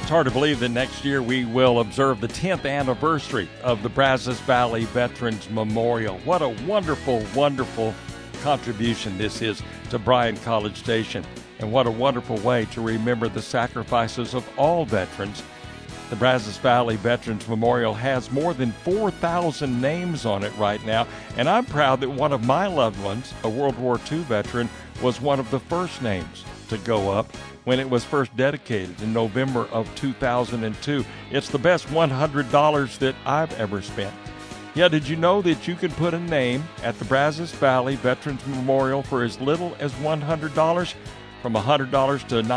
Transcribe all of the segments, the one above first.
It's hard to believe that next year we will observe the 10th anniversary of the Brazos Valley Veterans Memorial. What a wonderful, wonderful contribution this is to Bryan College Station. And what a wonderful way to remember the sacrifices of all veterans. The Brazos Valley Veterans Memorial has more than 4,000 names on it right now. And I'm proud that one of my loved ones, a World War II veteran, was one of the first names to go up when it was first dedicated in November of 2002. It's the best $100 that I've ever spent. Yeah, did you know that you can put a name at the Brazos Valley Veterans Memorial for as little as $100? From $100 to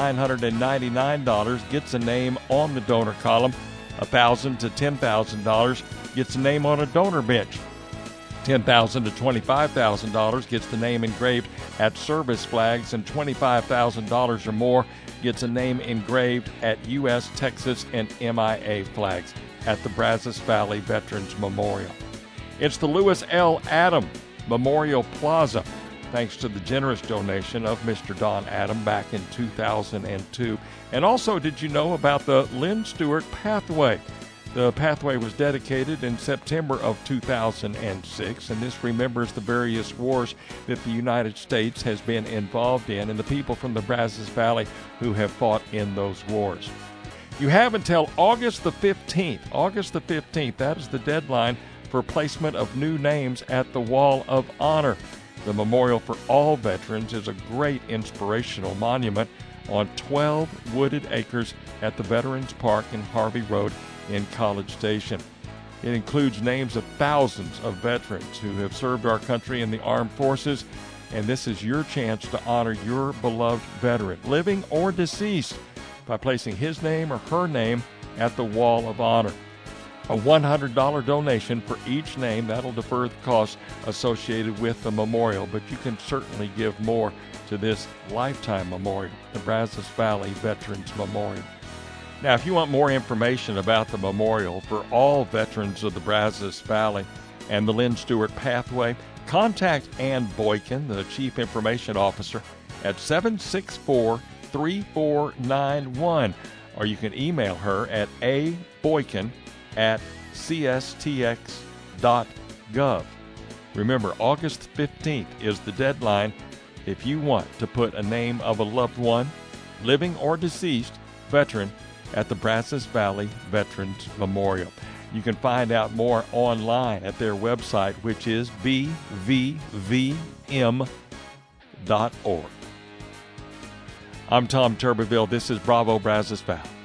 $999 gets a name on the donor column. $1,000 to $10,000 gets a name on a donor bench. $10,000 to $25,000 gets the name engraved at service flags, and $25,000 or more gets a name engraved at U.S., Texas, and MIA flags at the Brazos Valley Veterans Memorial. It's the Lewis L. Adam Memorial Plaza, thanks to the generous donation of Mr. Don Adam back in 2002. And also, did you know about the Lynn Stewart Pathway? The pathway was dedicated in September of 2006, and this remembers the various wars that the United States has been involved in and the people from the Brazos Valley who have fought in those wars. You have until August the 15th. August the 15th, that is the deadline for placement of new names at the Wall of Honor. The Memorial for All Veterans is a great inspirational monument on 12 wooded acres at the Veterans Park in Harvey Road in College Station. It includes names of thousands of veterans who have served our country in the armed forces, and this is your chance to honor your beloved veteran, living or deceased, by placing his name or her name at the Wall of Honor. A $100 donation for each name. That'll defer the costs associated with the memorial, but you can certainly give more to this lifetime memorial, the Brazos Valley Veterans Memorial. Now, if you want more information about the memorial for all veterans of the Brazos Valley and the Lynn Stewart Pathway, contact Ann Boykin, the Chief Information Officer, at 764-3491, or you can email her at aboykin@cstx.gov. Remember, August 15th is the deadline if you want to put a name of a loved one, living or deceased, veteran, at the Brazos Valley Veterans Memorial. You can find out more online at their website, which is bvvm.org. I'm Tom Tuberville. This is Bravo Brazos Valley.